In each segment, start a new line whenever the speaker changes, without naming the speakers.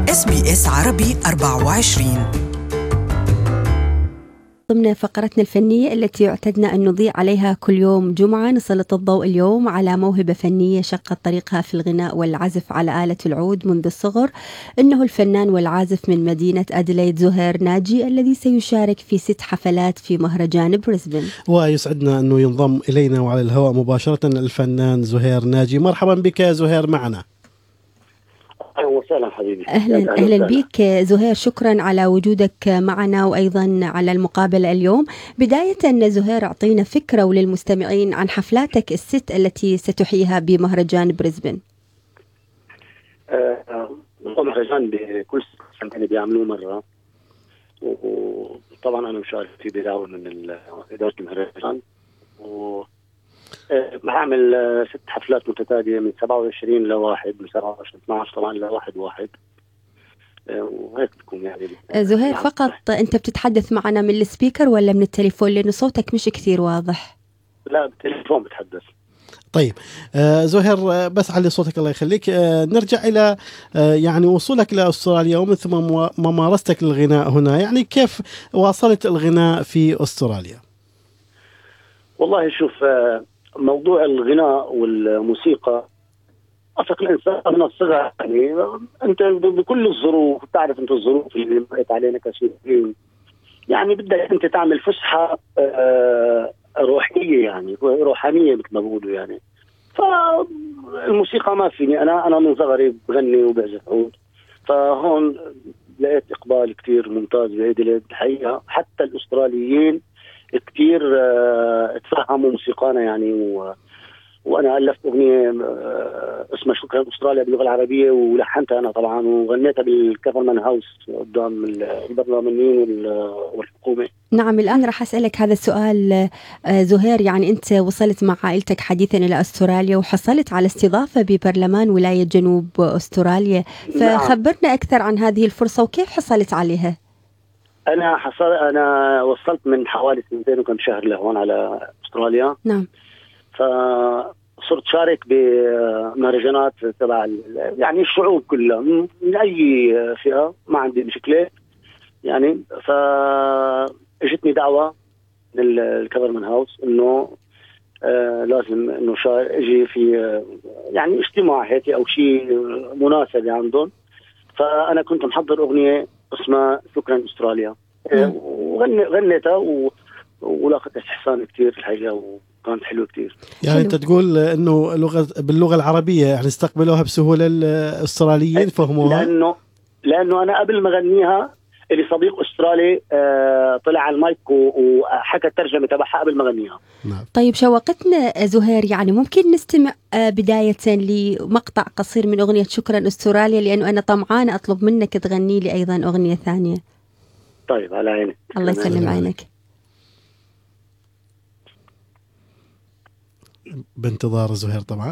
SBS عربي 24.
ضمن فقرتنا الفنية التي اعتدنا أن نضيء عليها كل يوم جمعة، نسلط الضوء اليوم على موهبة فنية شقت طريقها في الغناء والعزف على آلة العود منذ الصغر. إنه الفنان والعازف من مدينة أديلايد زهير ناجي، الذي سيشارك في 6 حفلات في مهرجان بريسبن.
ويسعدنا أنه ينضم إلينا وعلى الهواء مباشرة الفنان زهير ناجي. مرحبا بك يا زهير معنا.
أهلا وسهلا حبيبي.
أهلا بك زهير، شكرا على وجودك معنا وأيضا على المقابلة اليوم. بداية زهير، أعطينا فكرة وللمستمعين عن حفلاتك ال6 التي ستحييها بمهرجان بريسبن.
مهرجان بكل سنة بيعملوه مرة، وطبعا أنا مشارك في بدعوة من إدارة المهرجان، بعمل 6 حفلات متتالية من 27 ل1، من 27 12 طبعا ل1 وهيك بتكون يعني.
زهير فقط أنت بتتحدث معنا من السبيكر ولا من التليفون؟ لأنه صوتك مش كثير واضح.
لا بالتليفون بتحدث.
طيب زهير، بس علي صوتك الله يخليك. نرجع إلى يعني وصولك لأستراليا ومن ثم ممارستك للغناء هنا، يعني كيف واصلت الغناء في أستراليا؟
والله شوف، موضوع الغناء والموسيقى أثق الإنسان من الصغر. يعني أنت بكل الظروف، تعرف أنت الظروف اللي مرت علينا كسوريين، يعني بدك أنت تعمل فسحة روحية، يعني روحانية مثل ما بقولوا يعني. فالموسيقى ما فيني، أنا من صغري بغني وبعزف عود، فهون لقيت إقبال كتير ممتاز بأديلايد الحقيقة. حتى الأستراليين كتير تفهموا موسيقانا يعني. وأنا ألفت أغنية اسمها شكرا أستراليا باللغة العربية، ولحنتها أنا طبعا، وغنيتها بالكفرمان هاوس قدام البرلمانيين والحكومة.
نعم، الآن راح أسألك هذا السؤال زهير. يعني أنت وصلت مع عائلتك حديثا إلى أستراليا وحصلت على استضافة ببرلمان ولاية جنوب أستراليا، فخبرنا أكثر عن هذه الفرصة وكيف حصلت عليها.
أنا وصلت من حوالي 2 وكم شهر لهون على أستراليا.
نعم.
فصرت شارك بمهرجانات تبع يعني الشعوب كلها من أي فئة، ما عندي مشكلة يعني. فاجتني دعوة من الكفرمان هاوس إنه لازم إنه أجي في يعني اجتماع هيك أو شيء مناسبة عندهم. فأنا كنت محضر أغنية اسمها شكرا أستراليا، وغنيتها ولاقت استحسان كتير الحقيقة، وكانت حلوة كتير.
يعني أنت تقول إنه باللغة العربية يعني استقبلوها بسهولة الأستراليين، فهموها؟
لأنه أنا قبل ما غنيها اللي صديق أسترالي طلع على المايك وحكى الترجمة تبعها قبل ما غنيها.
نعم. طيب شوقتنا زهير، يعني ممكن نستمع بداية لمقطع قصير من أغنية شكرا أستراليا، لأنه أنا طمعانة أطلب منك تغني لي أيضا أغنية ثانية.
طيب على عينك.
الله يسلم عينك.
بانتظار زهير طبعا.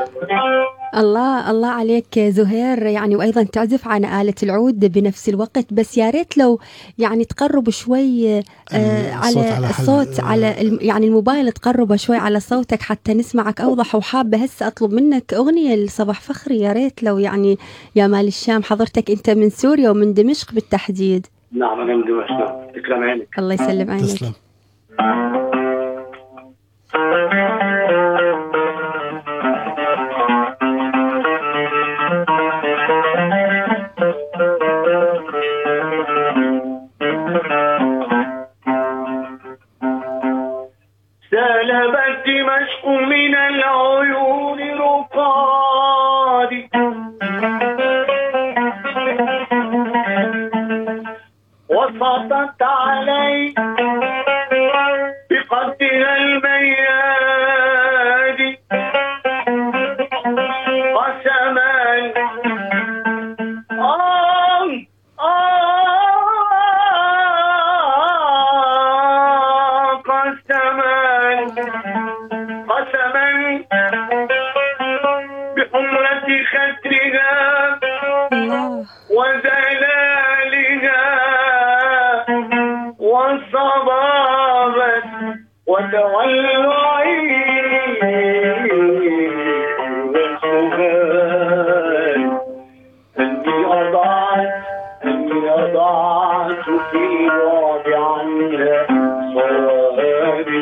الله عليك زهير، يعني وأيضا تعزف عن آلة العود بنفس الوقت، بس يا ريت لو يعني تقرب شوي على الصوت على يعني الموبايل، تقربه شوي على صوتك حتى نسمعك أوضح. وحابة هسه أطلب منك أغنية لصباح فخري، يا ريت لو يعني يا مال الشام، حضرتك أنت من سوريا ومن دمشق بالتحديد.
نعم أنا من دمشق. تسلم عينك.
الله يسلم عينك.
تسلم.
سلبت دمشق من العيون رقادي، وسطت علي بقدها المياد قسما قسما بحمرة خدرها وزلالها وصبابة وتولعي والسهال أني أضعت في بعد عنها صوابي.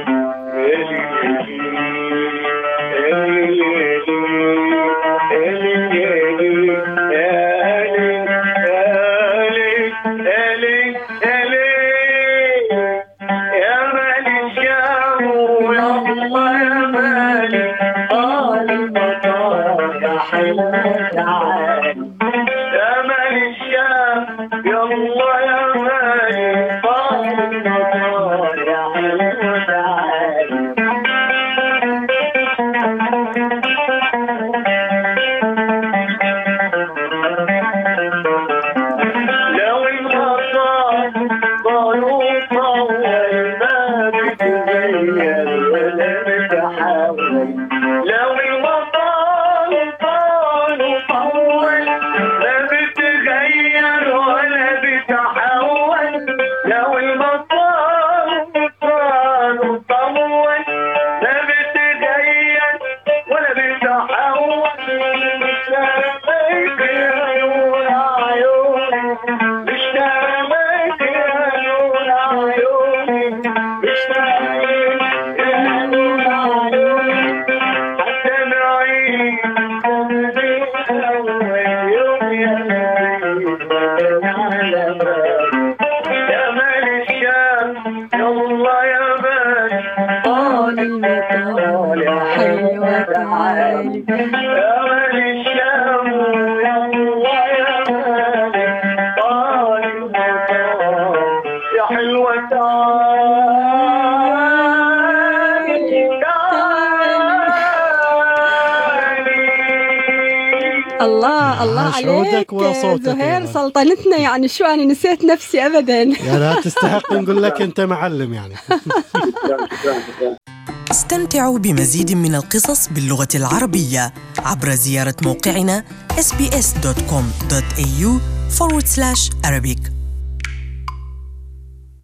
الله عليك زهير، سلطنتنا يعني شو، أنا نسيت نفسي أبدا.
يا لا تستحق نقول لك أنت معلم يعني.
استمتعوا بمزيد من القصص باللغة العربية عبر زيارة موقعنا sbs.com.au/Arabic.